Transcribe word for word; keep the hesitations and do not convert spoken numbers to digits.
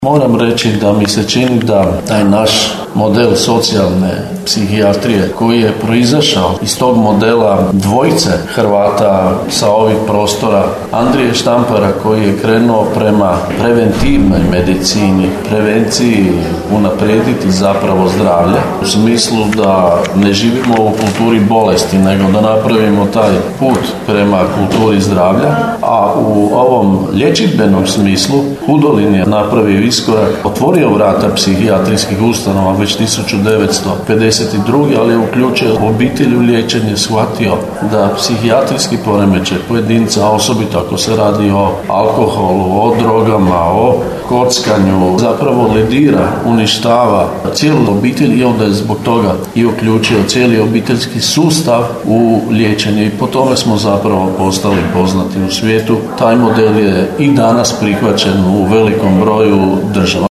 Moram reći da mi se čini da taj naš model socijalne psihijatrije koji je proizašao iz tog modela dvojice Hrvata sa ovih prostora, Andrije Štampara koji je krenuo prema preventivnoj medicini, prevenciji, unaprijediti zapravo zdravlje u smislu da ne živimo u kulturi bolesti, nego da napravimo taj put prema kulturi zdravlja, a u ovom liječidbenom smislu Hudolin je napravio iskorak, otvorio vrata psihijatrijskih ustanova već tisuću devetsto pedeset druge. ali je uključio obitelj u liječenje, shvatio da psihijatrijski poremećaj pojedinca, osobito ako se radi o alkoholu, o drogama, o kockanju, zapravo ledira, uništava cijelu obitelj i onda je zbog toga i uključio cijeli obiteljski sustav u liječenje i po tome smo zapravo postali poznati u svijetu. Taj model je i danas prihvaćen u velikom broju država.